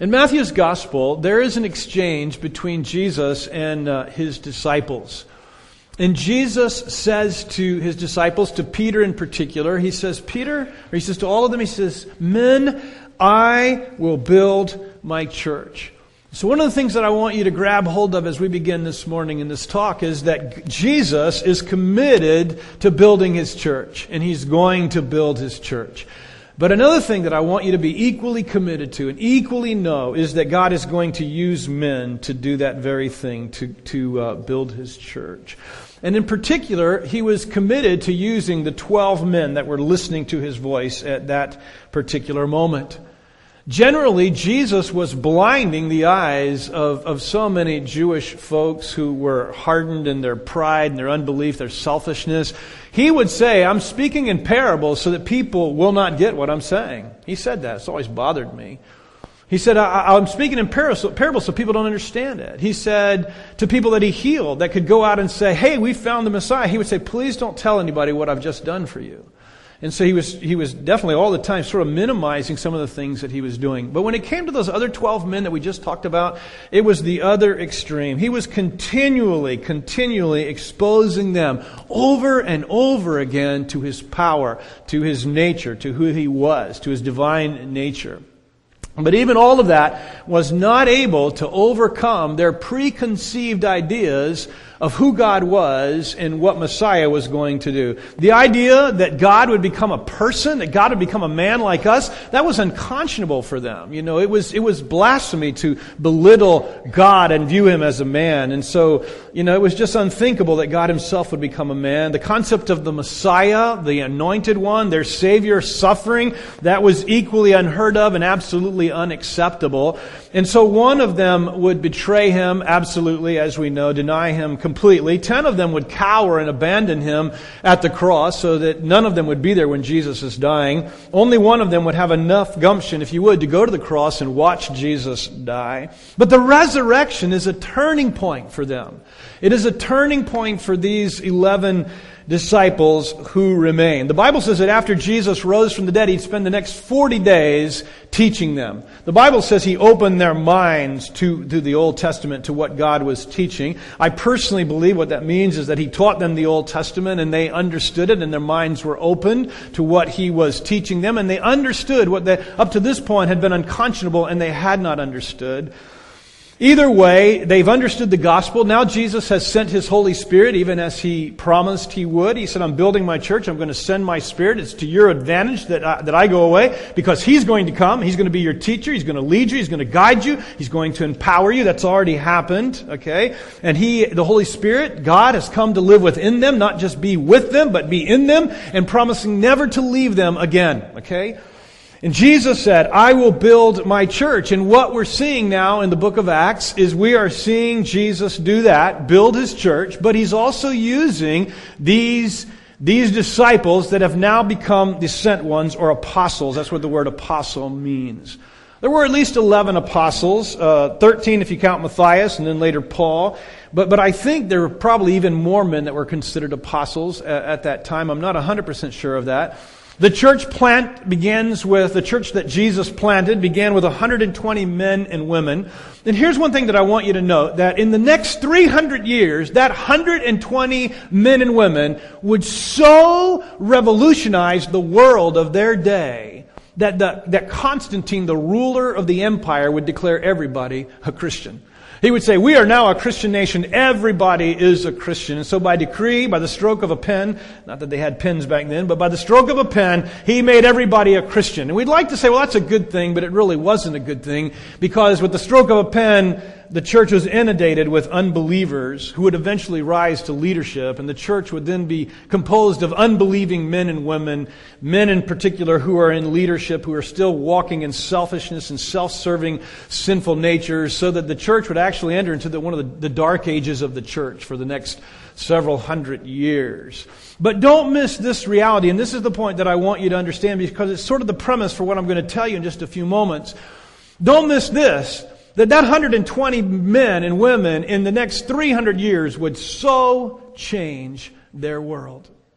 In Matthew's Gospel, there is an exchange between Jesus and His disciples. And Jesus says to His disciples, to Peter in particular, He says, He says to all of them, He says, "Men, I will build my church." So one of the things that I want you to grab hold of as we begin this morning in this talk is that Jesus is committed to building His church, and He's going to build His church. But another thing that I want you to be equally committed to and equally know is that God is going to use men to do that very thing, to build His church. And in particular, He was committed to using the 12 men that were listening to His voice at that particular moment. Generally, Jesus was blinding the eyes of so many Jewish folks who were hardened in their pride and their unbelief, their selfishness. He would say, "I'm speaking in parables so that people will not get what I'm saying." He said that. It's always bothered me. He said, I'm speaking in parables so people don't understand it. He said to people that He healed that could go out and say, "Hey, we found the Messiah." He would say, "Please don't tell anybody what I've just done for you." And so he was definitely all the time sort of minimizing some of the things that He was doing. But when it came to those other 12 men that we just talked about, it was the other extreme. He was continually exposing them over and over again to His power, to His nature, to who He was, to His divine nature. But even all of that was not able to overcome their preconceived ideas of who God was and what Messiah was going to do. The idea that God would become a person, that God would become a man like us, that was unconscionable for them. You know, it was blasphemy to belittle God and view Him as a man. And so, you know, it was just unthinkable that God Himself would become a man. The concept of the Messiah, the anointed one, their Savior suffering, that was equally unheard of and absolutely unacceptable. And so one of them would betray Him, absolutely, as we know, deny Him completely. 10 of them would cower and abandon Him at the cross so that none of them would be there when Jesus is dying. Only one of them would have enough gumption, if you would, to go to the cross and watch Jesus die. But the resurrection is a turning point for them. It is a turning point for these 11 disciples who remain. The Bible says that after Jesus rose from the dead, He'd spend the next 40 days teaching them. The Bible says He opened their minds to the Old Testament, to what God was teaching. I personally believe what that means is that He taught them the Old Testament and they understood it and their minds were opened to what He was teaching them, and they understood what up to this point had been unconscionable and they had not understood. Either way, they've understood the gospel. Now Jesus has sent His Holy Spirit, even as He promised He would. He said, "I'm building my church. I'm going to send my Spirit. It's to your advantage that I go away, because He's going to come. He's going to be your teacher. He's going to lead you. He's going to guide you. He's going to empower you." That's already happened, okay? And the Holy Spirit, God, has come to live within them, not just be with them, but be in them, and promising never to leave them again, okay? And Jesus said, "I will build my church." And what we're seeing now in the book of Acts is we are seeing Jesus do that, build His church, but He's also using these disciples that have now become the sent ones, or apostles. That's what the word apostle means. There were at least 11 apostles, 13 if you count Matthias, and then later Paul. But I think there were probably even more men that were considered apostles at that time. I'm not 100% sure of that. The church the church that Jesus planted began with 120 men and women. And here's one thing that I want you to note, that in the next 300 years, that 120 men and women would so revolutionize the world of their day that Constantine, the ruler of the empire, would declare everybody a Christian. He would say, "We are now a Christian nation. Everybody is a Christian." And so by decree, by the stroke of a pen, not that they had pens back then, but by the stroke of a pen, He made everybody a Christian. And we'd like to say, well, that's a good thing, but it really wasn't a good thing, because with the stroke of a pen, the church was inundated with unbelievers who would eventually rise to leadership, and the church would then be composed of unbelieving men and women, men in particular who are in leadership, who are still walking in selfishness and self-serving sinful natures, so that the church would actually enter into one of the dark ages of the church for the next several hundred years. But don't miss this reality, and this is the point that I want you to understand, because it's sort of the premise for what I'm going to tell you in just a few moments. Don't miss this, that 120 men and women in the next 300 years would so change their world.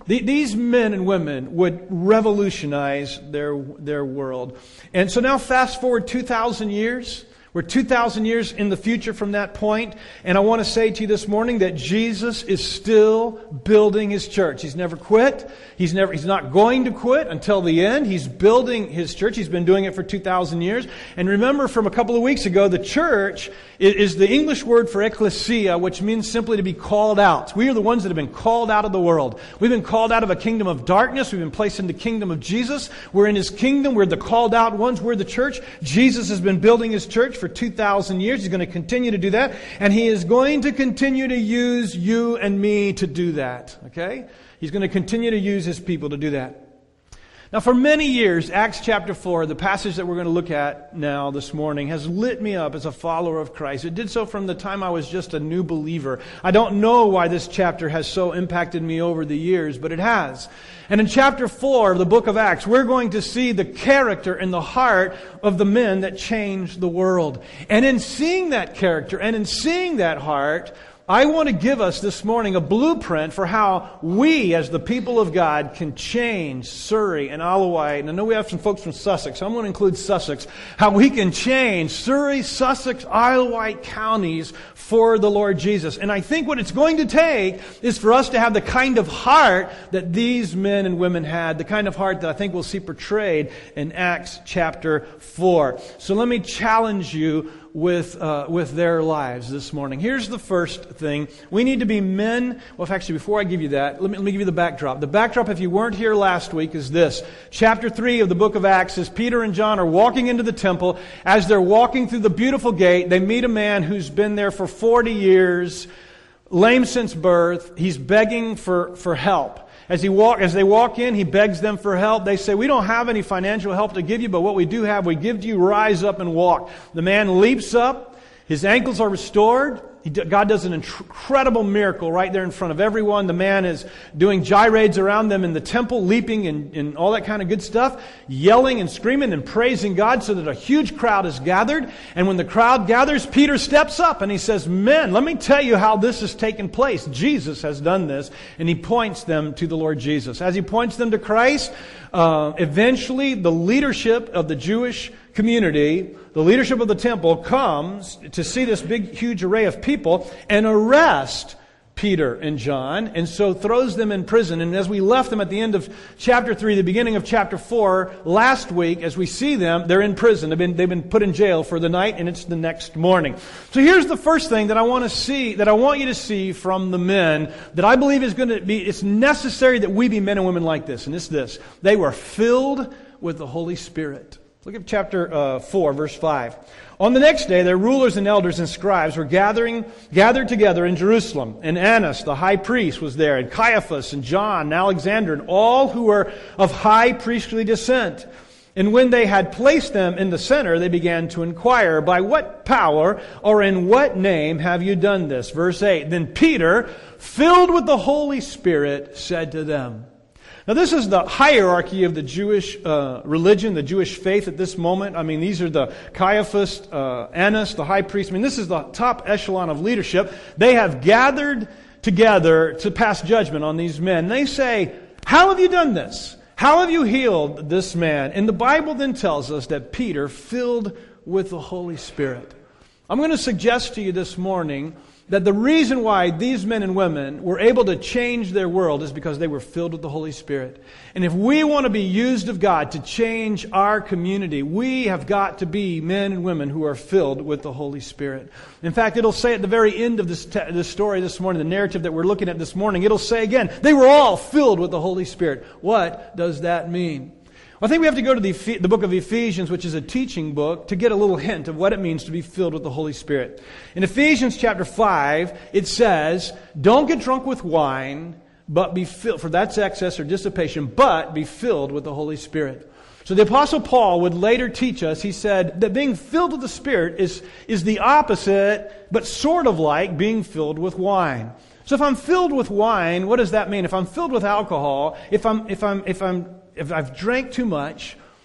These men and women would revolutionize their world. And so now fast forward 2,000 years. We're 2,000 years in the future from that point, and I want to say to you this morning that Jesus is still building His church. He's never quit. He's not going to quit until the end. He's building His church. He's been doing it for 2,000 years. And remember from a couple of weeks ago, the church is the English word for ecclesia, which means simply to be called out. We are the ones that have been called out of the world. We've been called out of a kingdom of darkness. We've been placed in the kingdom of Jesus. We're in His kingdom. We're the called out ones. We're the church. Jesus has been building His church for 2,000 years. He's going to continue to do that. And He is going to continue to use you and me to do that. Okay? He's going to continue to use His people to do that. Now, for many years, Acts chapter 4, the passage that we're going to look at now this morning, has lit me up as a follower of Christ. It did so from the time I was just a new believer. I don't know why this chapter has so impacted me over the years, but it has. And in chapter 4 of the book of Acts, we're going to see the character and the heart of the men that changed the world. And in seeing that character and in seeing that heart, I want to give us this morning a blueprint for how we, as the people of God, can change Surrey and Isle of Wight. And I know we have some folks from Sussex, so I'm going to include Sussex. How we can change Surrey, Sussex, Isle of Wight counties for the Lord Jesus. And I think what it's going to take is for us to have the kind of heart that these men and women had, the kind of heart that I think we'll see portrayed in Acts chapter 4. So let me challenge you with their lives this morning. Here's the first thing. We need to be men. Well, actually, before I give you that, let me give you the backdrop. The backdrop, if you weren't here last week, is this. Chapter 3 of the book of Acts is Peter and John are walking into the temple. As they're walking through the beautiful gate, they meet a man who's been there for 40 years, lame since birth. He's begging for help. As they walk in, he begs them for help. They say, "We don't have any financial help to give you, but what we do have, we give to you. Rise up and walk." The man leaps up. His ankles are restored. God does an incredible miracle right there in front of everyone. The man is doing gyrates around them in the temple, leaping and all that kind of good stuff, yelling and screaming and praising God so that a huge crowd is gathered. And when the crowd gathers, Peter steps up and he says, "Men, let me tell you how this has taken place. Jesus has done this." And he points them to the Lord Jesus. As he points them to Christ, eventually the leadership of the Jewish community, the leadership of the temple, comes to see this big, huge array of people and arrest Peter and John, and so throws them in prison. And as we left them at the end of chapter 3, the beginning of chapter 4, last week, as we see them, they're in prison. They've been put in jail for the night, and it's the next morning. So here's the first thing that I want you to see from the men, that I believe is going to be, it's necessary that we be men and women like this, and it's this. They were filled with the Holy Spirit. Look at chapter 4, verse 5. On the next day, their rulers and elders and scribes were gathered together in Jerusalem. And Annas, the high priest, was there, and Caiaphas, and John, and Alexander, and all who were of high priestly descent. And when they had placed them in the center, they began to inquire, "By what power or in what name have you done this?" Verse 8, "Then Peter, filled with the Holy Spirit, said to them." Now, this is the hierarchy of the Jewish religion, the Jewish faith at this moment. I mean, these are the Caiaphas, Annas, the high priest. I mean, this is the top echelon of leadership. They have gathered together to pass judgment on these men. They say, "How have you done this? How have you healed this man?" And the Bible then tells us that Peter, filled with the Holy Spirit. I'm going to suggest to you this morning that the reason why these men and women were able to change their world is because they were filled with the Holy Spirit. And if we want to be used of God to change our community, we have got to be men and women who are filled with the Holy Spirit. In fact, it'll say at the very end of this story this morning, the narrative that we're looking at this morning, it'll say again, they were all filled with the Holy Spirit. What does that mean? I think we have to go to the book of Ephesians, which is a teaching book, to get a little hint of what it means to be filled with the Holy Spirit. In Ephesians chapter 5, it says, "Don't get drunk with wine, but be filled," for that's excess or dissipation, "but be filled with the Holy Spirit." So the Apostle Paul would later teach us, he said, that being filled with the Spirit is the opposite, but sort of like being filled with wine. So if I'm filled with wine, what does that mean? If I'm filled with alcohol, if I've drank too much,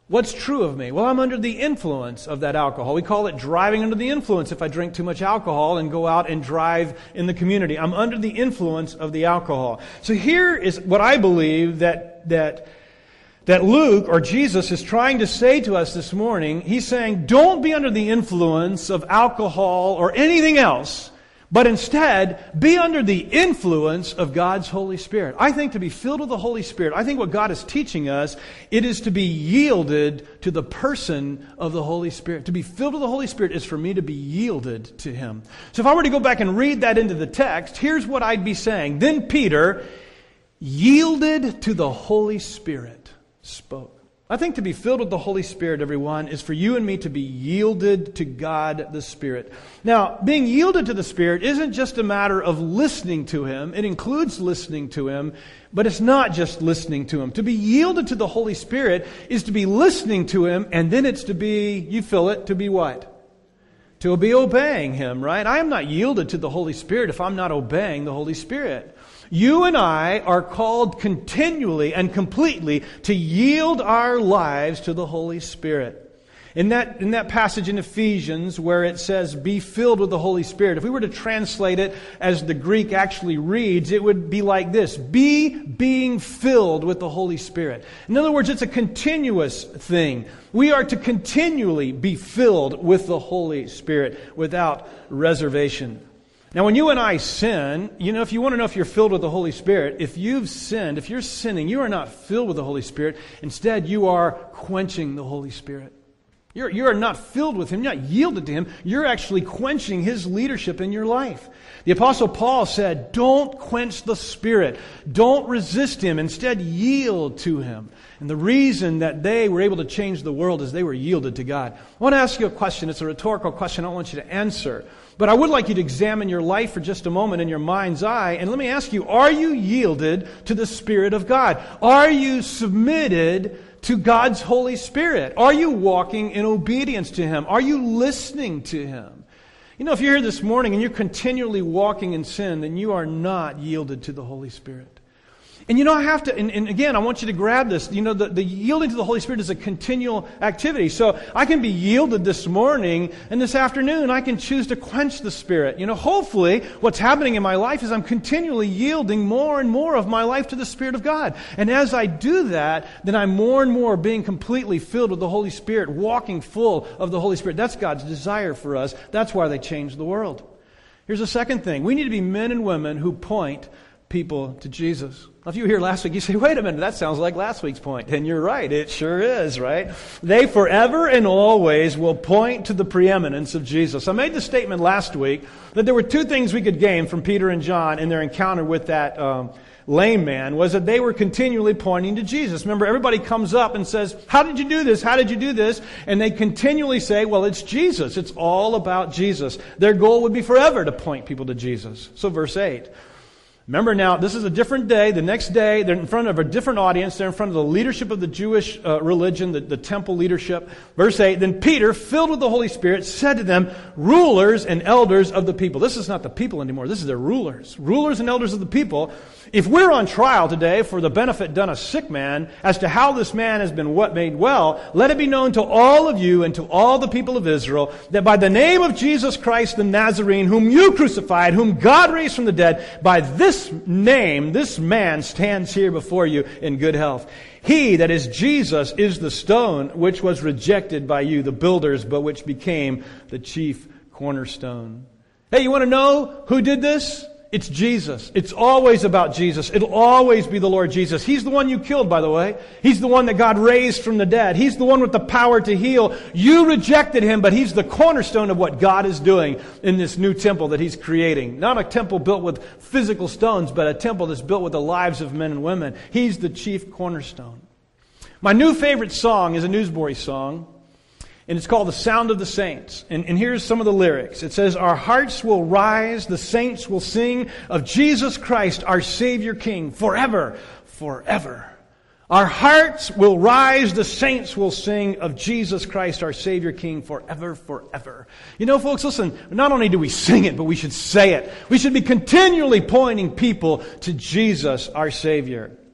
What's true of me? Well, I'm under the influence of that alcohol. We call it driving under the influence if I drink too much alcohol and go out and drive in the community. I'm under the influence of the alcohol. So here is what I believe that Luke, or Jesus, is trying to say to us this morning. He's saying, don't be under the influence of alcohol or anything else, but instead, be under the influence of God's Holy Spirit. I think to be filled with the Holy Spirit, I think what God is teaching us, it is to be yielded to the person of the Holy Spirit. To be filled with the Holy Spirit is for me to be yielded to Him. So if I were to go back and read that into the text, here's what I'd be saying. Then Peter, yielded to the Holy Spirit, spoke. I think to be filled with the Holy Spirit, everyone, is for you and me to be yielded to God the Spirit. Now, being yielded to the Spirit isn't just a matter of listening to Him. It includes listening to Him, but it's not just listening to Him. To be yielded to the Holy Spirit is to be listening to Him, and then it's to be, you feel it, to be what? To be obeying Him, right? I am not yielded to the Holy Spirit if I'm not obeying the Holy Spirit. You and I are called continually and completely to yield our lives to the Holy Spirit. In that passage in Ephesians where it says, be filled with the Holy Spirit, if we were to translate it as the Greek actually reads, it would be like this: be being filled with the Holy Spirit. In other words, it's a continuous thing. We are to continually be filled with the Holy Spirit without reservation. Now, when you and I sin, if you want to know if you're filled with the Holy Spirit, if you've sinned, if you're sinning, you are not filled with the Holy Spirit. Instead, you are quenching the Holy Spirit. You are not filled with Him. You're not yielded to Him. You're actually quenching His leadership in your life. The Apostle Paul said, don't quench the Spirit. Don't resist Him. Instead, yield to Him. And the reason that they were able to change the world is they were yielded to God. I want to ask you a question. It's a rhetorical question I don't want you to answer. But I would like you to examine your life for just a moment in your mind's eye. And let me ask you, are you yielded to the Spirit of God? Are you submitted to God's Holy Spirit? Are you walking in obedience to Him? Are you listening to Him? If you're here this morning and you're continually walking in sin, then you are not yielded to the Holy Spirit. And I have to, and again, I want you to grab this. The yielding to the Holy Spirit is a continual activity. So I can be yielded this morning, and this afternoon I can choose to quench the Spirit. Hopefully what's happening in my life is I'm continually yielding more and more of my life to the Spirit of God. And as I do that, then I'm more and more being completely filled with the Holy Spirit, walking full of the Holy Spirit. That's God's desire for us. That's why they changed the world. Here's the second thing. We need to be men and women who point people to Jesus. If you were here last week, you say, wait a minute, that sounds like last week's point. And you're right, it sure is, right? They forever and always will point to the preeminence of Jesus. I made the statement last week that there were two things we could gain from Peter and John in their encounter with that lame man, was that they were continually pointing to Jesus. Remember, everybody comes up and says, how did you do this? How did you do this? And they continually say, well, it's Jesus. It's all about Jesus. Their goal would be forever to point people to Jesus. So verse 8. Remember now, this is a different day. The next day, they're in front of a different audience. They're in front of the leadership of the Jewish religion, the temple leadership. Verse 8, then Peter, filled with the Holy Spirit, said to them, rulers and elders of the people. This is not the people anymore. This is their rulers. Rulers and elders of the people. If we're on trial today for the benefit done a sick man as to how this man has been made well, let it be known to all of you and to all the people of Israel that by the name of Jesus Christ the Nazarene, whom you crucified, whom God raised from the dead, by this name, this man stands here before you in good health. He, that is Jesus, is the stone which was rejected by you, the builders, but which became the chief cornerstone. Hey, you want to know who did this? It's Jesus. It's always about Jesus. It'll always be the Lord Jesus. He's the one you killed, by the way. He's the one that God raised from the dead. He's the one with the power to heal. You rejected Him, but He's the cornerstone of what God is doing in this new temple that He's creating. Not a temple built with physical stones, but a temple that's built with the lives of men and women. He's the chief cornerstone. My new favorite song is a Newsboys song. And it's called The Sound of the Saints. And here's some of the lyrics. It says, our hearts will rise, the saints will sing of Jesus Christ, our Savior King, forever, forever. Our hearts will rise, the saints will sing of Jesus Christ, our Savior King, forever, forever. Folks, listen, not only do we sing it, but we should say it. We should be continually pointing people to Jesus, our Savior.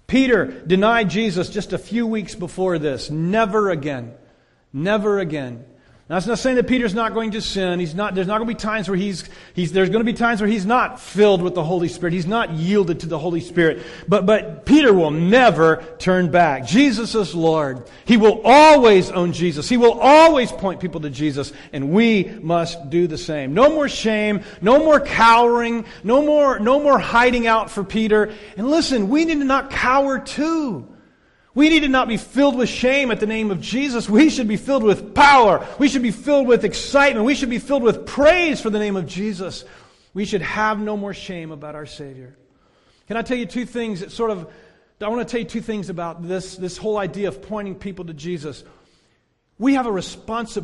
Peter denied Jesus just a few weeks before this. Never again. Never again. Now, it's not saying that Peter's not going to sin. There's not going to be times where there's going to be times where he's not filled with the Holy Spirit. He's not yielded to the Holy Spirit. But Peter will never turn back. Jesus is Lord. He will always own Jesus. He will always point people to Jesus. And we must do the same. No more shame. No more cowering. No more hiding out for Peter. And listen, we need to not cower too. We need to not be filled with shame at the name of Jesus. We should be filled with power. We should be filled with excitement. We should be filled with praise for the name of Jesus. We should have no more shame about our Savior. Can I tell you two things I want to tell you two things about this whole idea of pointing people to Jesus. We have a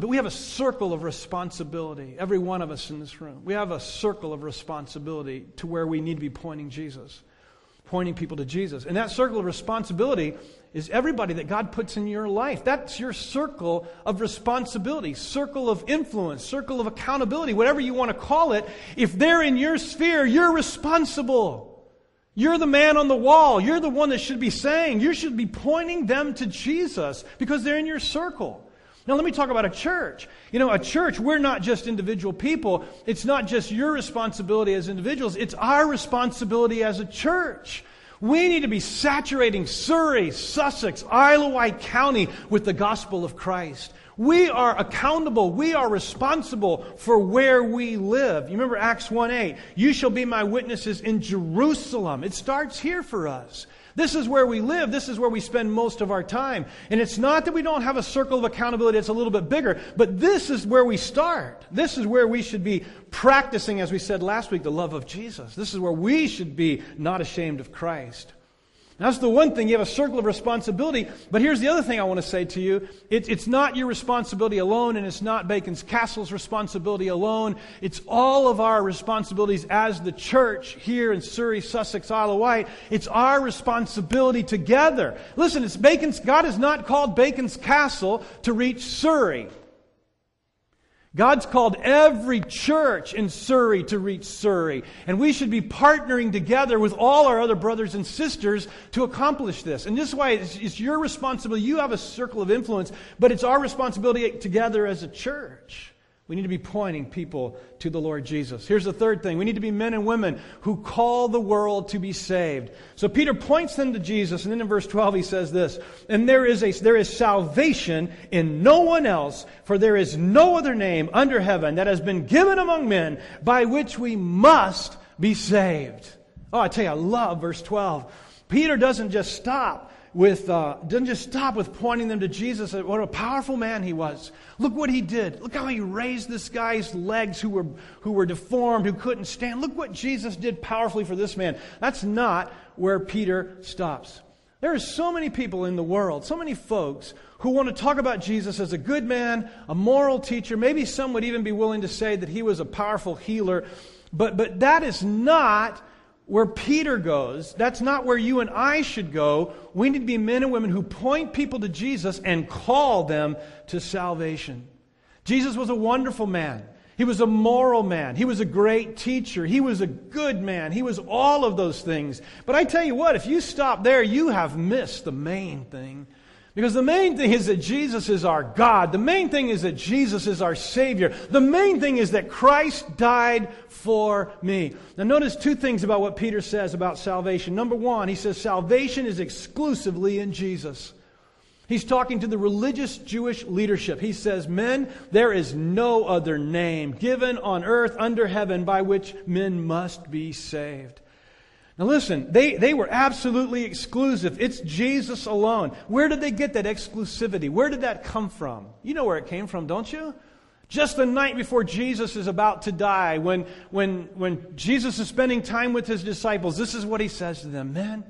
circle of responsibility. Every one of us in this room. We have a circle of responsibility to where we need to be pointing Jesus. Pointing people to Jesus. And that circle of responsibility is everybody that God puts in your life. That's your circle of responsibility, circle of influence, circle of accountability, whatever you want to call it. If they're in your sphere, you're responsible. You're the man on the wall. You're the one that should be saying, you should be pointing them to Jesus because they're in your circle. Now let me talk about a church. A church, we're not just individual people. It's not just your responsibility as individuals. It's our responsibility as a church. We need to be saturating Surrey, Sussex, Isle of Wight County with the gospel of Christ. We are accountable. We are responsible for where we live. You remember Acts 1:8. You shall be my witnesses in Jerusalem. It starts here for us. This is where we live. This is where we spend most of our time. And it's not that we don't have a circle of accountability that's a little bit bigger, but this is where we start. This is where we should be practicing, as we said last week, the love of Jesus. This is where we should be not ashamed of Christ. That's the one thing. You have a circle of responsibility. But here's the other thing I want to say to you. It's not your responsibility alone, and it's not Bacon's Castle's responsibility alone. It's all of our responsibilities as the church here in Surrey, Sussex, Isle of Wight. It's our responsibility together. Listen, God has not called Bacon's Castle to reach Surrey. God's called every church in Surrey to reach Surrey. And we should be partnering together with all our other brothers and sisters to accomplish this. And this is why it's your responsibility. You have a circle of influence, but it's our responsibility together as a church. We need to be pointing people to the Lord Jesus. Here's the third thing. We need to be men and women who call the world to be saved. So Peter points them to Jesus, and then in verse 12 he says this, and there is salvation in no one else, for there is no other name under heaven that has been given among men by which we must be saved. Oh, I tell you, I love verse 12. Peter doesn't just stop with pointing them to Jesus. What a powerful man he was. Look what he did. Look how he raised this guy's legs who were deformed, who couldn't stand. Look what Jesus did powerfully for this man. That's not where Peter stops. There are so many people in the world, so many folks who want to talk about Jesus as a good man, a moral teacher. Maybe some would even be willing to say that he was a powerful healer. But that is not where Peter goes. That's not where you and I should go. We need to be men and women who point people to Jesus and call them to salvation. Jesus was a wonderful man. He was a moral man. He was a great teacher. He was a good man. He was all of those things. But I tell you what, if you stop there, you have missed the main thing. Because the main thing is that Jesus is our God. The main thing is that Jesus is our Savior. The main thing is that Christ died for me. Now notice two things about what Peter says about salvation. Number one, he says salvation is exclusively in Jesus. He's talking to the religious Jewish leadership. He says, men, there is no other name given on earth under heaven by which men must be saved. Now listen, they were absolutely exclusive. It's Jesus alone. Where did they get that exclusivity? Where did that come from? You know where it came from, don't you? Just the night before Jesus is about to die, when Jesus is spending time with His disciples, this is what He says to them. Men,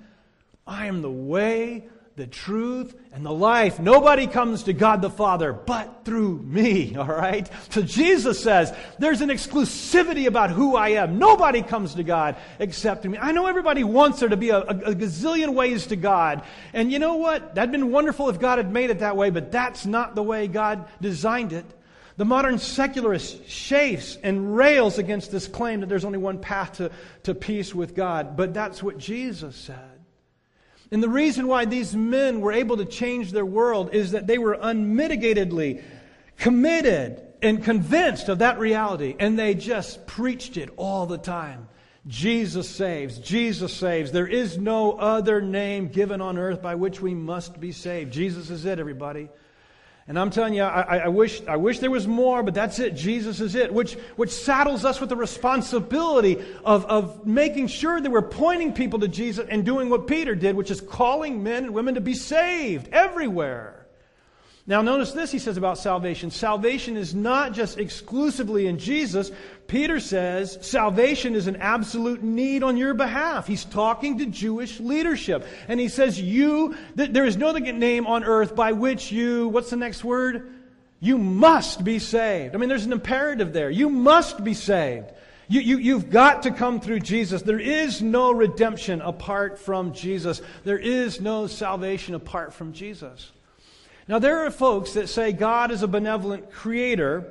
I am the way, the truth, and the life. Nobody comes to God the Father but through me, all right? So Jesus says, there's an exclusivity about who I am. Nobody comes to God except through me. I know everybody wants there to be a gazillion ways to God. And you know what? That'd been wonderful if God had made it that way, but that's not the way God designed it. The modern secularist chafes and rails against this claim that there's only one path to peace with God. But that's what Jesus said. And the reason why these men were able to change their world is that they were unmitigatedly committed and convinced of that reality. And they just preached it all the time. Jesus saves. Jesus saves. There is no other name given on earth by which we must be saved. Jesus is it, everybody. And I'm telling you, I wish there was more, but that's it. Jesus is it. Which saddles us with the responsibility of making sure that we're pointing people to Jesus and doing what Peter did, which is calling men and women to be saved everywhere. Now notice this he says about salvation. Salvation is not just exclusively in Jesus. Peter says salvation is an absolute need on your behalf. He's talking to Jewish leadership. And he says there is no other name on earth by which you, what's the next word? You must be saved. I mean, there's an imperative there. You must be saved. You've got to come through Jesus. There is no redemption apart from Jesus. There is no salvation apart from Jesus. Now, there are folks that say God is a benevolent creator,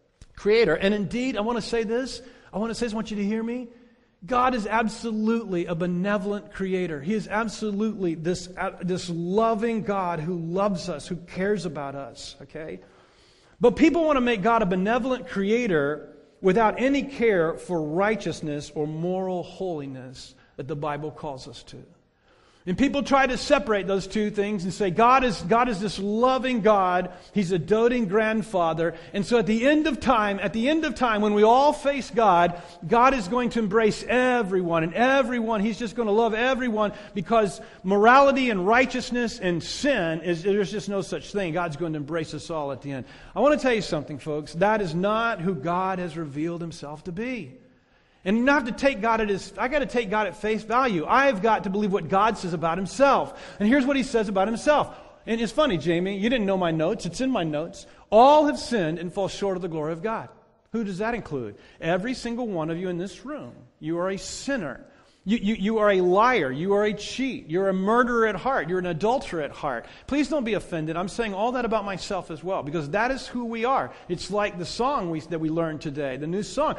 and indeed, I want to say this, I want you to hear me. God is absolutely a benevolent creator. He is absolutely this loving God who loves us, who cares about us, okay? But people want to make God a benevolent creator without any care for righteousness or moral holiness that the Bible calls us to. And people try to separate those two things and say God is this loving God. He's a doting grandfather. And so at the end of time, when we all face God, God is going to embrace everyone. And everyone, He's just going to love everyone because morality and righteousness and sin, there's just no such thing. God's going to embrace us all at the end. I want to tell you something, folks. That is not who God has revealed Himself to be. And you don't have to take God I got to take God at face value. I've got to believe what God says about Himself. And here's what He says about Himself. And it's funny, Jamie, you didn't know my notes. It's in my notes. All have sinned and fall short of the glory of God. Who does that include? Every single one of you in this room. You are a sinner. You are a liar. You are a cheat. You're a murderer at heart. You're an adulterer at heart. Please don't be offended. I'm saying all that about myself as well because that is who we are. It's like the song that we learned today, the new song.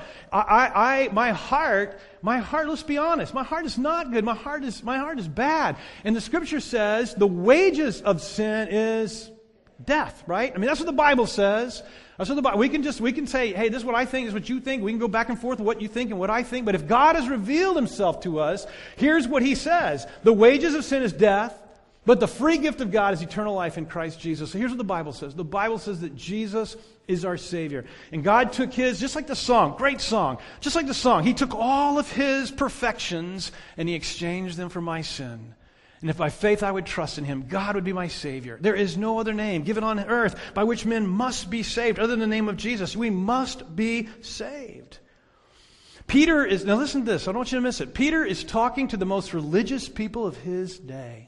My heart, let's be honest, my heart is not good. My heart is bad. And the Scripture says the wages of sin is death, right? I mean, that's what the Bible says. We can say, hey, this is what I think, this is what you think. We can go back and forth with what you think and what I think. But if God has revealed Himself to us, here's what He says. The wages of sin is death, but the free gift of God is eternal life in Christ Jesus. So here's what the Bible says. The Bible says that Jesus is our Savior. And God took His, just like the song, great song, just like the song, He took all of His perfections and He exchanged them for my sin. And if by faith I would trust in Him, God would be my Savior. There is no other name given on earth by which men must be saved other than the name of Jesus. We must be saved. Now listen to this, I don't want you to miss it. Peter is talking to the most religious people of his day.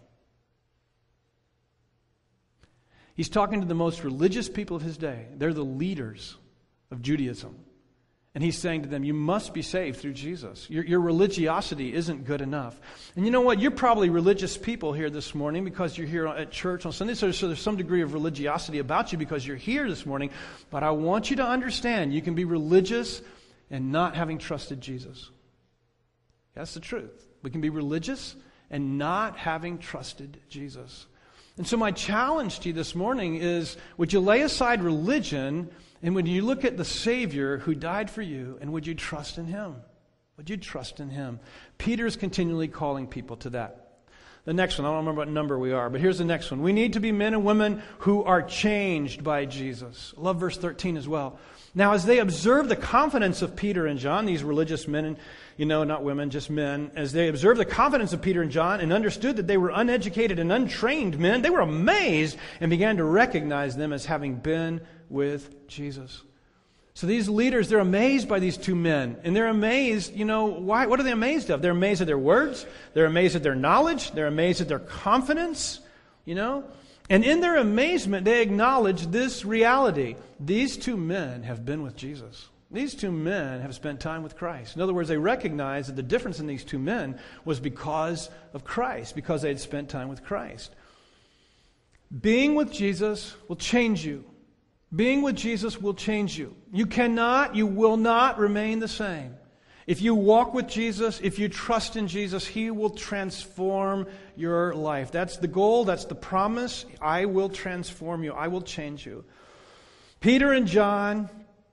He's talking to the most religious people of his day. They're the leaders of Judaism. And he's saying to them, you must be saved through Jesus. Your religiosity isn't good enough. And you know what? You're probably religious people here this morning because you're here at church on Sunday. So there's some degree of religiosity about you because you're here this morning. But I want you to understand you can be religious and not having trusted Jesus. That's the truth. We can be religious and not having trusted Jesus. And so my challenge to you this morning is, would you lay aside religion and would you look at the Savior who died for you, and would you trust in Him? Would you trust in Him? Peter's continually calling people to that. The next one, I don't remember what number we are, but here's the next one. We need to be men and women who are changed by Jesus. I love verse 13 as well. Now, as they observed the confidence of Peter and John, these religious men, not women, just men, as they observed the confidence of Peter and John and understood that they were uneducated and untrained men, they were amazed and began to recognize them as having been with Jesus. So these leaders, they're amazed by these two men. And they're amazed, why? What are they amazed of? They're amazed at their words. They're amazed at their knowledge. They're amazed at their confidence, And in their amazement, they acknowledge this reality. These two men have been with Jesus. These two men have spent time with Christ. In other words, they recognize that the difference in these two men was because of Christ, because they had spent time with Christ. Being with Jesus will change you. Being with Jesus will change you. You will not remain the same. If you walk with Jesus, if you trust in Jesus, He will transform your life. That's the goal. That's the promise. I will transform you. I will change you. Peter and John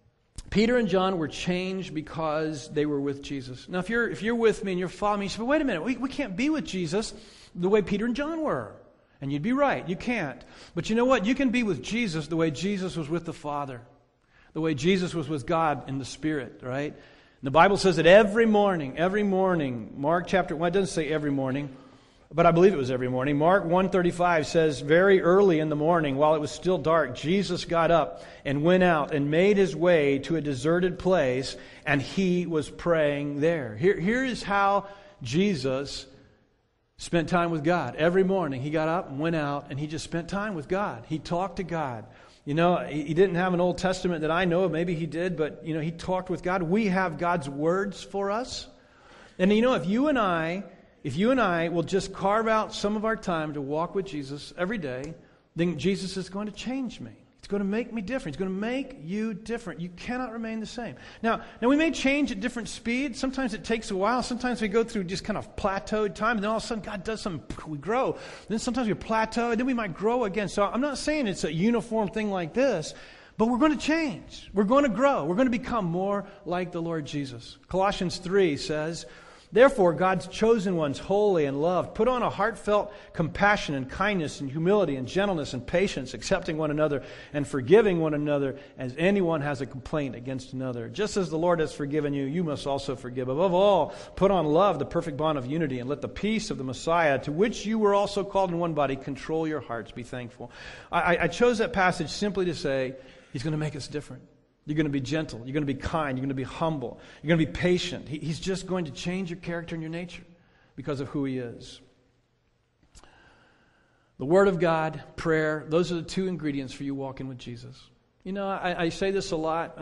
were changed because they were with Jesus. Now, if you're with me and you're following me, you say, but wait a minute, we can't be with Jesus the way Peter and John were. And you'd be right, you can't. But you know what? You can be with Jesus the way Jesus was with the Father. The way Jesus was with God in the Spirit, right? And the Bible says that every morning, Mark chapter 1, it doesn't say every morning, but I believe it was every morning. Mark 1:35 says, very early in the morning, while it was still dark, Jesus got up and went out and made His way to a deserted place, and He was praying there. Here is how Jesus spent time with God. Every morning He got up and went out, and He just spent time with God. He talked to God. You know, He didn't have an Old Testament that I know of. Maybe He did, but, you know, He talked with God. We have God's words for us. And, you know, if you and I will just carve out some of our time to walk with Jesus every day, then Jesus is going to change me. It's going to make me different. It's going to make you different. You cannot remain the same. Now we may change at different speeds. Sometimes it takes a while. Sometimes we go through just kind of plateaued time, and then all of a sudden God does something, we grow. Then sometimes we plateau, and then we might grow again. So I'm not saying it's a uniform thing like this, but we're going to change. We're going to grow. We're going to become more like the Lord Jesus. Colossians 3 says, therefore, God's chosen ones, holy and loved, put on a heartfelt compassion and kindness and humility and gentleness and patience, accepting one another and forgiving one another as anyone has a complaint against another. Just as the Lord has forgiven you, you must also forgive. Above all, put on love, the perfect bond of unity, and let the peace of the Messiah, to which you were also called in one body, control your hearts. Be thankful. I chose that passage simply to say, He's going to make us different. You're going to be gentle. You're going to be kind. You're going to be humble. You're going to be patient. He's just going to change your character and your nature because of who He is. The Word of God, prayer, those are the two ingredients for you walking with Jesus. You know, I say this a lot.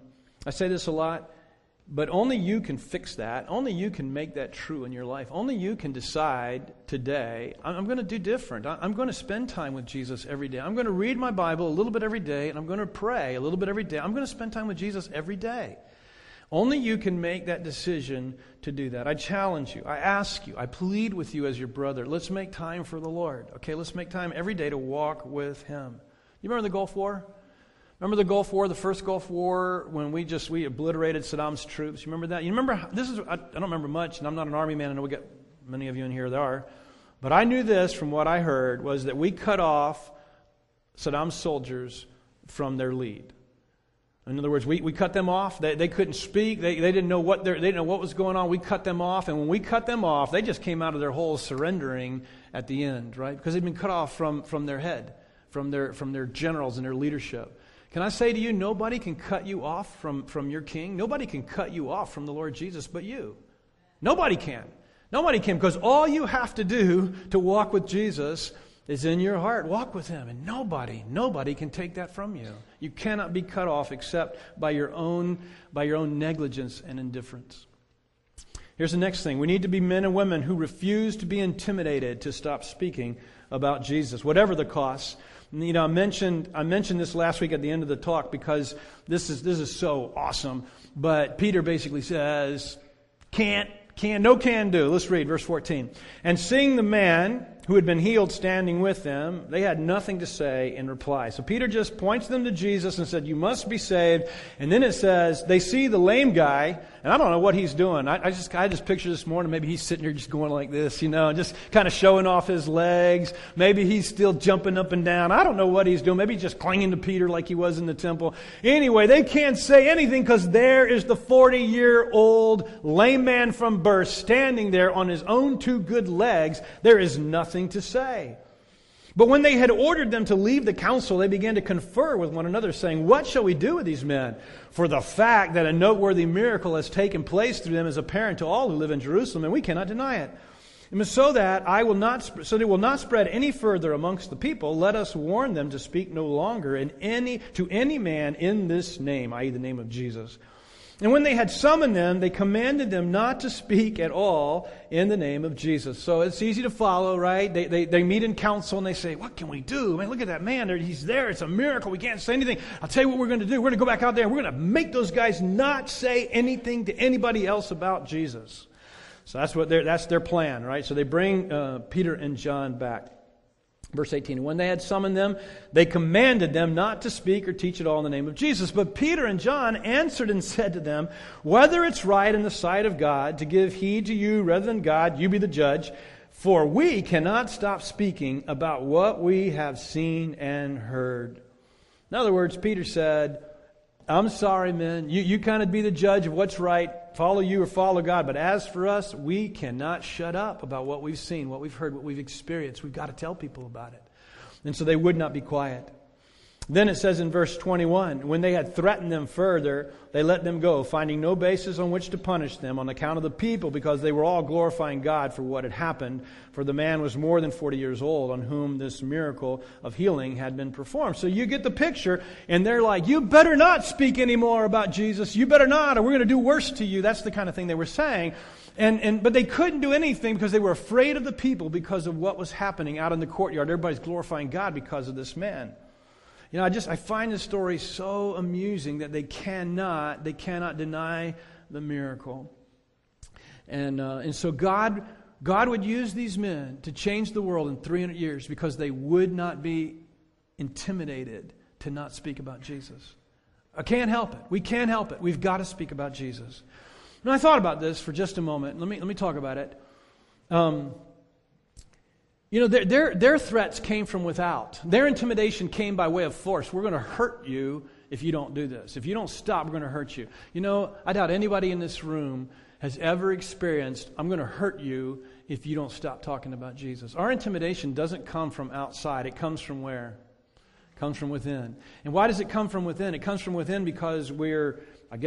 But only you can fix that. Only you can make that true in your life. Only you can decide today, I'm going to do different. I'm going to spend time with Jesus every day. I'm going to read my Bible a little bit every day, and I'm going to pray a little bit every day. I'm going to spend time with Jesus every day. Only you can make that decision to do that. I challenge you. I ask you. I plead with you as your brother. Let's make time for the Lord. Okay, let's make time every day to walk with Him. You remember the Gulf War? Remember the Gulf War, the first Gulf War, when we obliterated Saddam's troops? You remember that? You remember, I don't remember much, and I'm not an Army man. I know we got many of you in here that are. But I knew this from what I heard, was that we cut off Saddam's soldiers from their lead. In other words, we cut them off. They couldn't speak. They didn't know what was going on. We cut them off, and when we cut them off, they just came out of their holes surrendering at the end, right? Because they'd been cut off from their head, from their generals and their leadership. Can I say to you, nobody can cut you off from your King. Nobody can cut you off from the Lord Jesus but you. Nobody can. Nobody can, because all you have to do to walk with Jesus is in your heart. Walk with Him, and nobody can take that from you. You cannot be cut off except by your own negligence and indifference. Here's the next thing. We need to be men and women who refuse to be intimidated to stop speaking about Jesus, whatever the cost. You know, I mentioned this last week at the end of the talk because this is so awesome. But Peter basically says, no can do. Let's read verse 14. And seeing the man who had been healed standing with them, they had nothing to say in reply. So Peter just points them to Jesus and said, you must be saved. And then it says, they see the lame guy, and I don't know what he's doing. I just picture this morning, maybe he's sitting here just going like this, you know, just kind of showing off his legs. Maybe he's still jumping up and down. I don't know what he's doing. Maybe he's just clinging to Peter like he was in the temple. Anyway, they can't say anything because there is the 40-year-old lame man from birth standing there on his own two good legs. There is nothing to say. But when they had ordered them to leave the council, they began to confer with one another, saying, what shall we do with these men? For the fact that a noteworthy miracle has taken place through them is apparent to all who live in Jerusalem, and we cannot deny it. And so that they will not spread any further amongst the people, let us warn them to speak no longer to any man in this name, i.e. the name of Jesus. And when they had summoned them, they commanded them not to speak at all in the name of Jesus. So it's easy to follow, right? They meet in council and they say, what can we do? Man, look at that man. He's there. It's a miracle. We can't say anything. I'll tell you what we're going to do. We're going to go back out there and we're going to make those guys not say anything to anybody else about Jesus. So that's their plan, right? So they bring Peter and John back. Verse 18, when they had summoned them, they commanded them not to speak or teach at all in the name of Jesus. But Peter and John answered and said to them, whether it's right in the sight of God to give heed to you rather than God, you be the judge. For we cannot stop speaking about what we have seen and heard. In other words, Peter said, I'm sorry, men. You kind of be the judge of what's right. Follow you or follow God. But as for us, we cannot shut up about what we've seen, what we've heard, what we've experienced. We've got to tell people about it. And so they would not be quiet. Then it says in verse 21, when they had threatened them further, they let them go, finding no basis on which to punish them on account of the people, because they were all glorifying God for what had happened. For the man was more than 40 years old on whom this miracle of healing had been performed. So you get the picture, and they're like, you better not speak anymore about Jesus. You better not, or we're going to do worse to you. That's the kind of thing they were saying. But they couldn't do anything because they were afraid of the people because of what was happening out in the courtyard. Everybody's glorifying God because of this man. You know, I find this story so amusing that they cannot deny the miracle. And so God would use these men to change the world in 300 years because they would not be intimidated to not speak about Jesus. I can't help it. We can't help it. We've got to speak about Jesus. Now, I thought about this for just a moment. Let me talk about it. You know, their threats came from without. Their intimidation came by way of force. We're going to hurt you if you don't do this. If you don't stop, we're going to hurt you. You know, I doubt anybody in this room has ever experienced, I'm going to hurt you if you don't stop talking about Jesus. Our intimidation doesn't come from outside. It comes from where? It comes from within. And why does it come from within? It comes from within because we're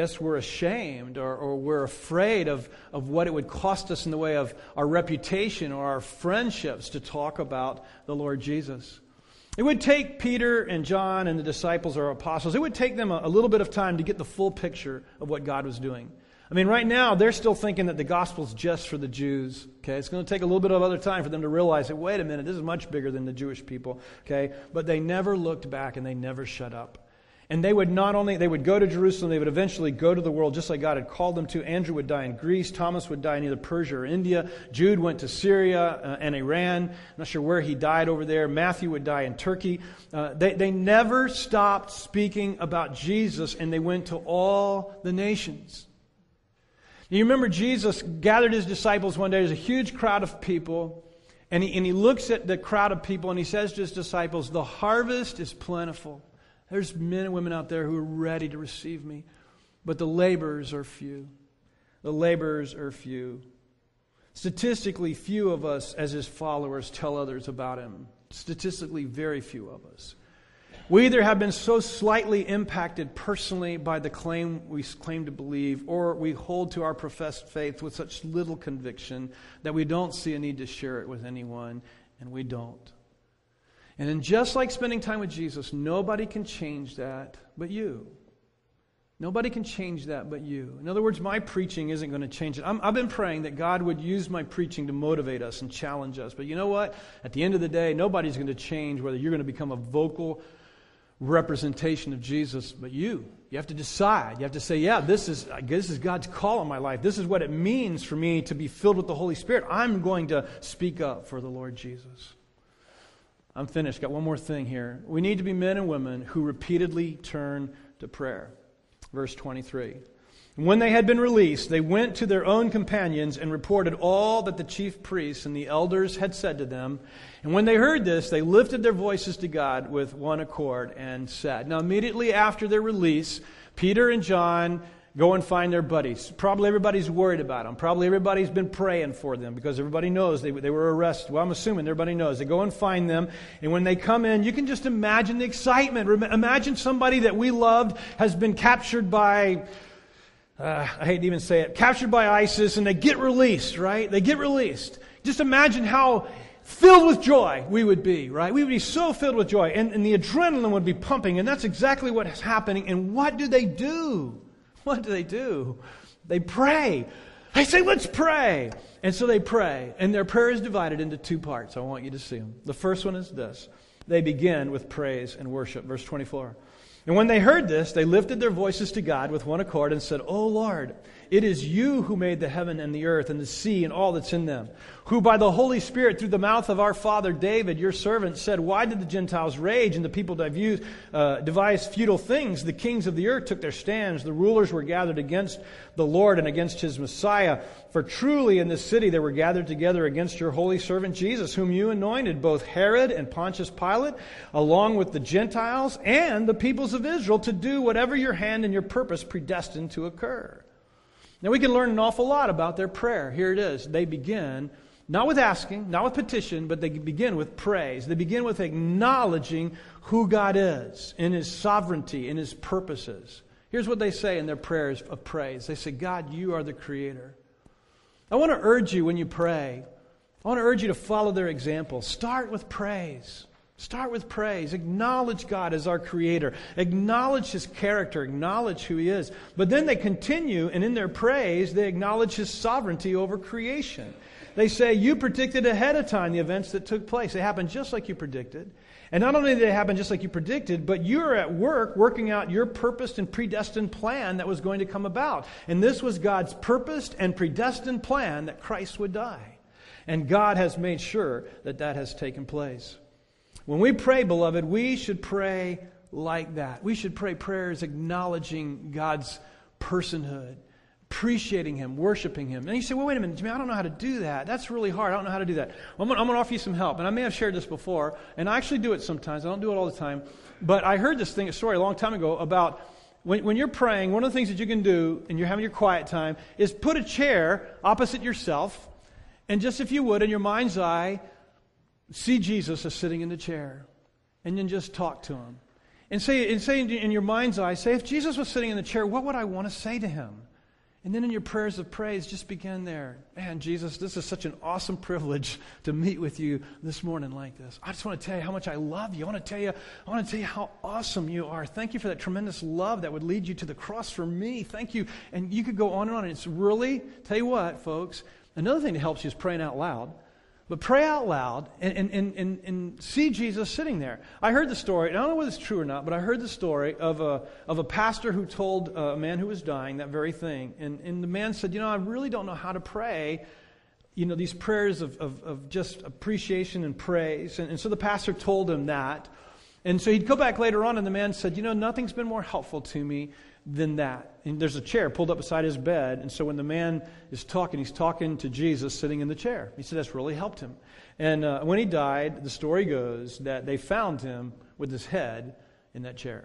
ashamed or we're afraid of what it would cost us in the way of our reputation or our friendships to talk about the Lord Jesus. It would take Peter and John and the disciples or apostles, it would take them a little bit of time to get the full picture of what God was doing. I mean, right now, they're still thinking that the gospel's just for the Jews. Okay, it's going to take a little bit of other time for them to realize that, wait a minute, this is much bigger than the Jewish people. Okay, but they never looked back and they never shut up. And they would go to Jerusalem, they would eventually go to the world just like God had called them to. Andrew would die in Greece. Thomas would die in either Persia or India. Jude went to Syria and Iran. I'm not sure where he died over there. Matthew would die in Turkey. They never stopped speaking about Jesus, and they went to all the nations. You remember Jesus gathered his disciples one day. There's a huge crowd of people. And he looks at the crowd of people and he says to his disciples, the harvest is plentiful. There's men and women out there who are ready to receive me. But the laborers are few. The laborers are few. Statistically, few of us as his followers tell others about him. Statistically, very few of us. We either have been so slightly impacted personally by the claim we claim to believe, or we hold to our professed faith with such little conviction that we don't see a need to share it with anyone, and we don't. And then just like spending time with Jesus, nobody can change that but you. Nobody can change that but you. In other words, my preaching isn't going to change it. I've been praying that God would use my preaching to motivate us and challenge us. But you know what? At the end of the day, nobody's going to change whether you're going to become a vocal representation of Jesus but you. You have to decide. You have to say, yeah, this is God's call on my life. This is what it means for me to be filled with the Holy Spirit. I'm going to speak up for the Lord Jesus. I'm finished. Got one more thing here. We need to be men and women who repeatedly turn to prayer. Verse 23. When they had been released, they went to their own companions and reported all that the chief priests and the elders had said to them. And when they heard this, they lifted their voices to God with one accord and said. Now, immediately after their release, Peter and John go and find their buddies. Probably everybody's worried about them. Probably everybody's been praying for them because everybody knows they were arrested. Well, I'm assuming everybody knows. They go and find them. And when they come in, you can just imagine the excitement. Imagine somebody that we loved has been captured by, I hate to even say it, captured by ISIS, and they get released, right? They get released. Just imagine how filled with joy we would be, right? We would be so filled with joy. And the adrenaline would be pumping. And that's exactly what is happening. And what do? what do? They pray. They say, let's pray. And so they pray. And their prayer is divided into two parts. I want you to see them. The first one is this. They begin with praise and worship. Verse 24. And when they heard this, they lifted their voices to God with one accord and said, O Lord, it is you who made the heaven and the earth and the sea and all that's in them, who by the Holy Spirit through the mouth of our father David, your servant, said, why did the Gentiles rage and the people devise futile things? The kings of the earth took their stands. The rulers were gathered against the Lord and against his Messiah. For truly in this city they were gathered together against your holy servant Jesus, whom you anointed, both Herod and Pontius Pilate, along with the Gentiles and the peoples of Israel, to do whatever your hand and your purpose predestined to occur. Now we can learn an awful lot about their prayer. Here it is. They begin not with asking, not with petition, but they begin with praise. They begin with acknowledging who God is in His sovereignty, in His purposes. Here's what they say in their prayers of praise. They say, God, you are the Creator. I want to urge you when you pray, I want to urge you to follow their example. Start with praise. Start with praise. Acknowledge God as our Creator. Acknowledge His character. Acknowledge who He is. But then they continue, and in their praise, they acknowledge His sovereignty over creation. They say, you predicted ahead of time the events that took place. They happened just like you predicted. And not only did they happen just like you predicted, but you are at work working out your purposed and predestined plan that was going to come about. And this was God's purposed and predestined plan that Christ would die. And God has made sure that that has taken place. When we pray, beloved, we should pray like that. We should pray prayers acknowledging God's personhood, appreciating Him, worshiping Him. And you say, well, wait a minute, Jimmy, I don't know how to do that. That's really hard. I don't know how to do that. Well, I'm going to offer you some help. And I may have shared this before, and I actually do it sometimes. I don't do it all the time. But I heard this story a long time ago about when you're praying, one of the things that you can do, and you're having your quiet time, is put a chair opposite yourself, and just if you would, in your mind's eye, see Jesus as sitting in the chair, and then just talk to Him. And say in your mind's eye, say, if Jesus was sitting in the chair, what would I want to say to Him? And then in your prayers of praise, just begin there. Man, Jesus, this is such an awesome privilege to meet with you this morning like this. I just want to tell you how much I love you. I want to tell you how awesome you are. Thank you for that tremendous love that would lead you to the cross for me. Thank you. And you could go on and on. And it's really, tell you what, folks, another thing that helps you is praying out loud. But pray out loud and see Jesus sitting there. I heard the story, and I don't know whether it's true or not, but I heard the story of a pastor who told a man who was dying that very thing. And the man said, I really don't know how to pray, these prayers of just appreciation and praise. And so the pastor told him that. And so he'd go back later on, and the man said, nothing's been more helpful to me than that. And there's a chair pulled up beside his bed, and so when the man is talking, he's talking to Jesus sitting in the chair. He said that's really helped him. And when he died, the story goes that they found him with his head in that chair.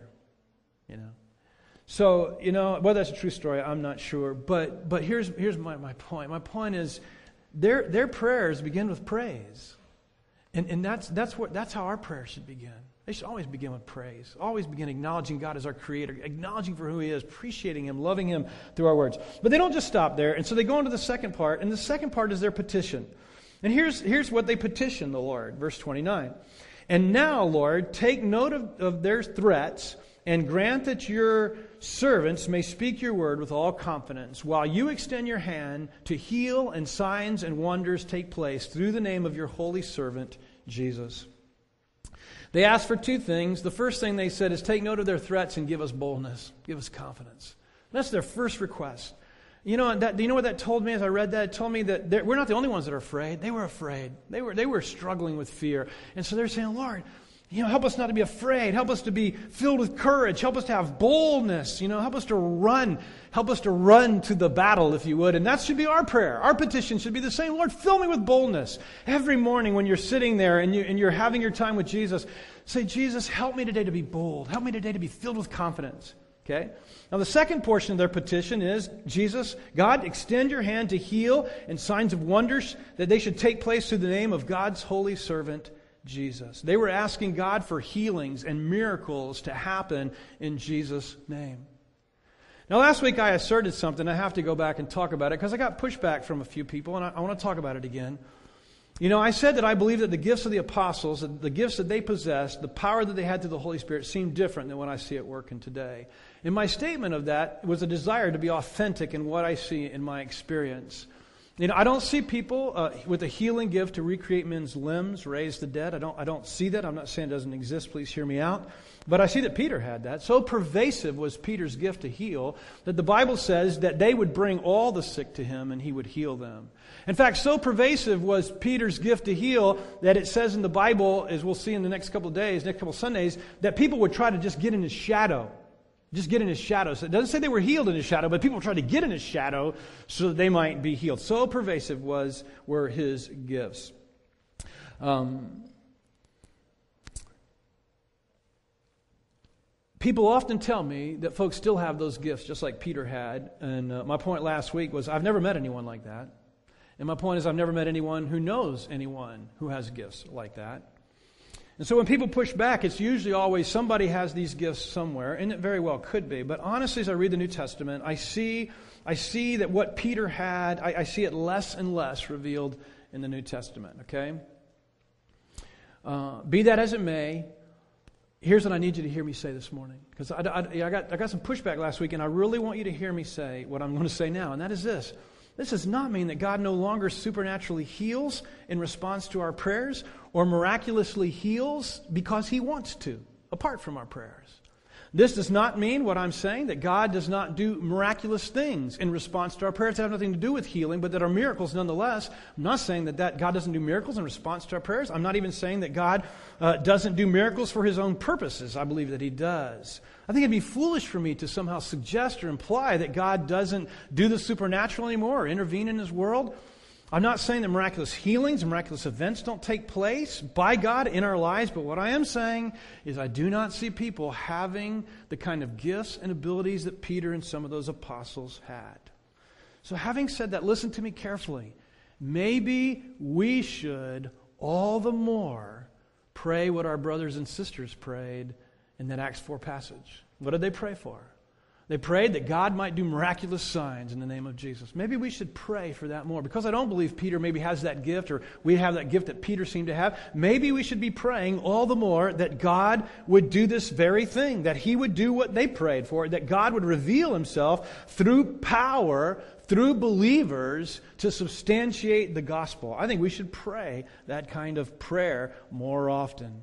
So, whether that's a true story, I'm not sure. But here's my point. My point is their prayers begin with praise. And that's how our prayers should begin. They should always begin with praise. Always begin acknowledging God as our Creator, acknowledging for who He is, appreciating Him, loving Him through our words. But they don't just stop there, and so they go into the second part, and the second part is their petition. And here's what they petition the Lord, verse 29. And now, Lord, take note of their threats, and grant that your servants may speak your word with all confidence, while you extend your hand to heal, and signs and wonders take place through the name of your holy servant, Jesus. They asked for two things. The first thing they said is take note of their threats and give us boldness, give us confidence. That's their first request. You know what that told me as I read that? It told me that we're not the only ones that are afraid. They were afraid. They were struggling with fear. And so they're saying, Lord, help us not to be afraid. Help us to be filled with courage. Help us to have boldness. Help us to run. Help us to run to the battle, if you would. And that should be our prayer. Our petition should be the same. Lord, fill me with boldness. Every morning when you're sitting there and you're having your time with Jesus, say, Jesus, help me today to be bold. Help me today to be filled with confidence. Okay? Now the second portion of their petition is, Jesus, God, extend your hand to heal, and signs of wonders that they should take place through the name of God's holy servant, Jesus. They were asking God for healings and miracles to happen in Jesus' name. Now last week I asserted something. I have to go back and talk about it because I got pushback from a few people, and I want to talk about it again. I said that I believe that the gifts of the apostles, the gifts that they possessed, the power that they had through the Holy Spirit seemed different than what I see it working today. And my statement of that was a desire to be authentic in what I see in my experience. I don't see people with a healing gift to recreate men's limbs, raise the dead. I don't see that. I'm not saying it doesn't exist. Please hear me out. But I see that Peter had that. So pervasive was Peter's gift to heal that the Bible says that they would bring all the sick to him and he would heal them. In fact, so pervasive was Peter's gift to heal that it says in the Bible, as we'll see in the next couple of days, next couple of Sundays, that people would try to just get in his shadow. Just get in his shadow. So it doesn't say they were healed in his shadow, but people tried to get in his shadow so that they might be healed. So pervasive were his gifts. People often tell me that folks still have those gifts, just like Peter had. And my point last week was I've never met anyone like that. And my point is I've never met anyone who knows anyone who has gifts like that. And so when people push back, it's usually always somebody has these gifts somewhere, and it very well could be. But honestly, as I read the New Testament, I see that what Peter had, I see it less and less revealed in the New Testament, okay? Be that as it may, here's what I need you to hear me say this morning. Because I got some pushback last week, and I really want you to hear me say what I'm going to say now, and that is this. This does not mean that God no longer supernaturally heals in response to our prayers or miraculously heals because He wants to, apart from our prayers. This does not mean what I'm saying, that God does not do miraculous things in response to our prayers that have nothing to do with healing, but that are miracles nonetheless. I'm not saying that God doesn't do miracles in response to our prayers. I'm not even saying that God doesn't do miracles for His own purposes. I believe that He does. I think it'd be foolish for me to somehow suggest or imply that God doesn't do the supernatural anymore or intervene in His world. I'm not saying that miraculous healings and miraculous events don't take place by God in our lives, but what I am saying is I do not see people having the kind of gifts and abilities that Peter and some of those apostles had. So having said that, listen to me carefully. Maybe we should all the more pray what our brothers and sisters prayed in that Acts 4 passage. What did they pray for? They prayed that God might do miraculous signs in the name of Jesus. Maybe we should pray for that more. Because I don't believe Peter maybe has that gift, or we have that gift that Peter seemed to have. Maybe we should be praying all the more that God would do this very thing, that He would do what they prayed for, that God would reveal Himself through power, through believers, to substantiate the gospel. I think we should pray that kind of prayer more often.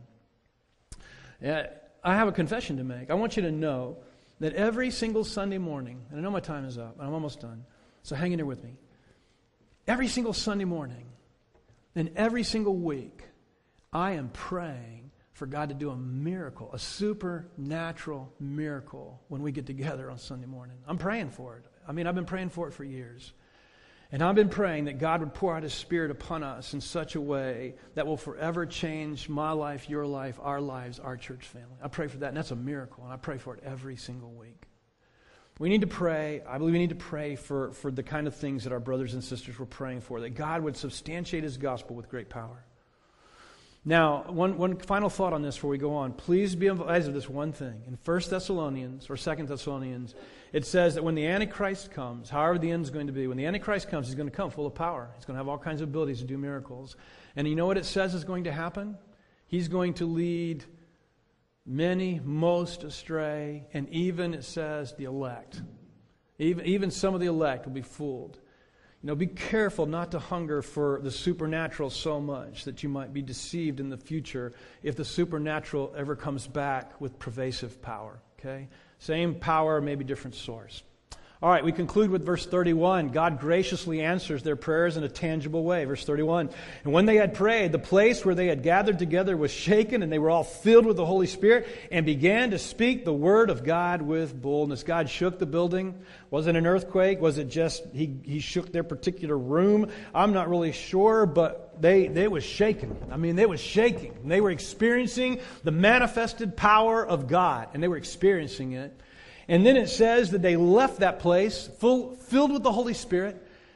I have a confession to make. I want you to know that every single Sunday morning, and I know my time is up, and I'm almost done, so hang in there with me. Every single Sunday morning and every single week, I am praying for God to do a miracle, a supernatural miracle when we get together on Sunday morning. I'm praying for it. I've been praying for it for years. And I've been praying that God would pour out His Spirit upon us in such a way that will forever change my life, your life, our lives, our church family. I pray for that, and that's a miracle, and I pray for it every single week. We need to pray. I believe we need to pray for the kind of things that our brothers and sisters were praying for, that God would substantiate His gospel with great power. Now, one final thought on this before we go on. Please be advised of this one thing. In 1 Thessalonians or 2 Thessalonians, it says that when the Antichrist comes, however the end is going to be, when the Antichrist comes, he's going to come full of power. He's going to have all kinds of abilities to do miracles. And you know what it says is going to happen? He's going to lead many, most astray, and even, it says, the elect. Even some of the elect will be fooled. Be careful not to hunger for the supernatural so much that you might be deceived in the future if the supernatural ever comes back with pervasive power. Okay? Same power, maybe different source. All right, we conclude with verse 31. God graciously answers their prayers in a tangible way. Verse 31. And when they had prayed, the place where they had gathered together was shaken, and they were all filled with the Holy Spirit and began to speak the word of God with boldness. God shook the building. Was it an earthquake? Was it just He shook their particular room? I'm not really sure, but they was shaking. They was shaking. They were experiencing the manifested power of God, and they were experiencing it. And then it says that they left that place filled with the Holy Spirit.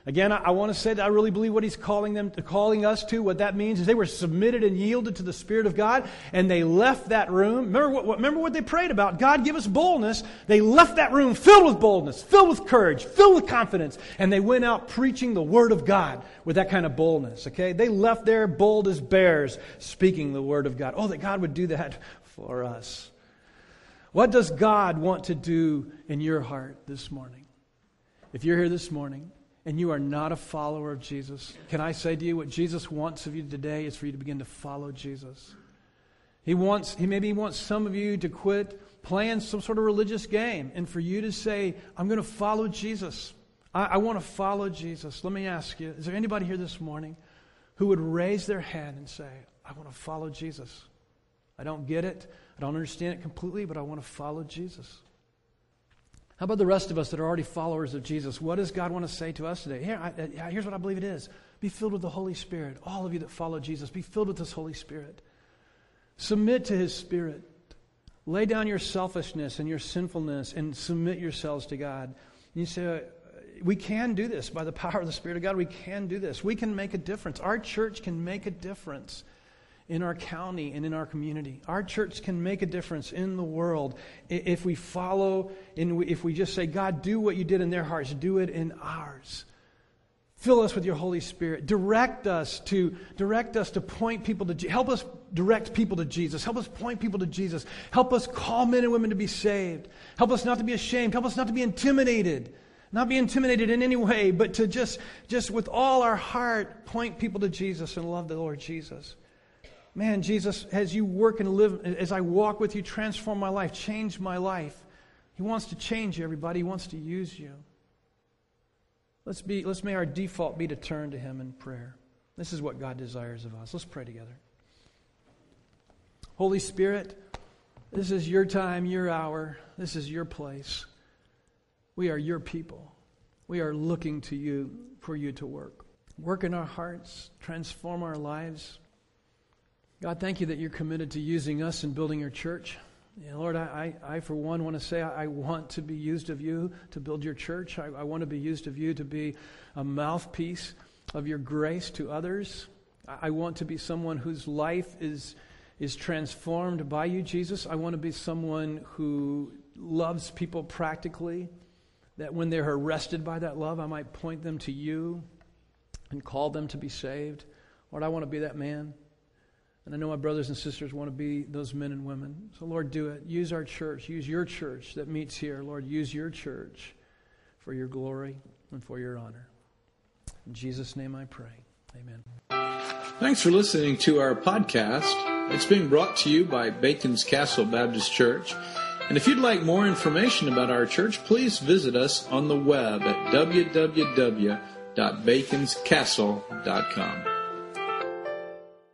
Again, I want to say that I really believe what he's calling us to. What that means is they were submitted and yielded to the Spirit of God, and they left that room. Remember what they prayed about? God, give us boldness. They left that room filled with boldness, filled with courage, filled with confidence, and they went out preaching the Word of God with that kind of boldness. Okay, they left there bold as bears, speaking the Word of God. Oh, that God would do that for us. What does God want to do in your heart this morning? If you're here this morning and you are not a follower of Jesus, can I say to you what Jesus wants of you today is for you to begin to follow Jesus. He maybe wants some of you to quit playing some sort of religious game and for you to say, I'm going to follow Jesus. I want to follow Jesus. Let me ask you, is there anybody here this morning who would raise their hand and say, I want to follow Jesus? I don't get it. I don't understand it completely, but I want to follow Jesus. How about the rest of us that are already followers of Jesus? What does God want to say to us today? Here's what I believe it is. Be filled with the Holy Spirit. All of you that follow Jesus, be filled with this Holy Spirit. Submit to His Spirit. Lay down your selfishness and your sinfulness and submit yourselves to God. And you say, we can do this by the power of the Spirit of God. We can do this. We can make a difference. Our church can make a difference in our county and in our community. Our church can make a difference in the world if we follow, if we just say, God, do what you did in their hearts, do it in ours. Fill us with your Holy Spirit. Direct us to point people to Jesus. Help us direct people to Jesus. Help us point people to Jesus. Help us call men and women to be saved. Help us not to be ashamed. Help us not to be intimidated. Not be intimidated in any way, but to just with all our heart point people to Jesus and love the Lord Jesus. Man, Jesus, as you work and live, as I walk with you, transform my life, change my life. He wants to change you, everybody. He wants to use you. Let's may our default be to turn to Him in prayer. This is what God desires of us. Let's pray together. Holy Spirit, this is your time, your hour. This is your place. We are your people. We are looking to you for you to work. Work in our hearts, transform our lives. God, thank you that you're committed to using us and building your church. Yeah, Lord, I for one want to say I want to be used of you to build your church. I want to be used of you to be a mouthpiece of your grace to others. I want to be someone whose life is transformed by you, Jesus. I want to be someone who loves people practically, that when they're arrested by that love, I might point them to you and call them to be saved. Lord, I want to be that man. And I know my brothers and sisters want to be those men and women. So, Lord, do it. Use our church. Use your church that meets here. Lord, use your church for your glory and for your honor. In Jesus' name I pray. Amen. Thanks for listening to our podcast. It's being brought to you by Bacon's Castle Baptist Church. And if you'd like more information about our church, please visit us on the web at www.baconscastle.com.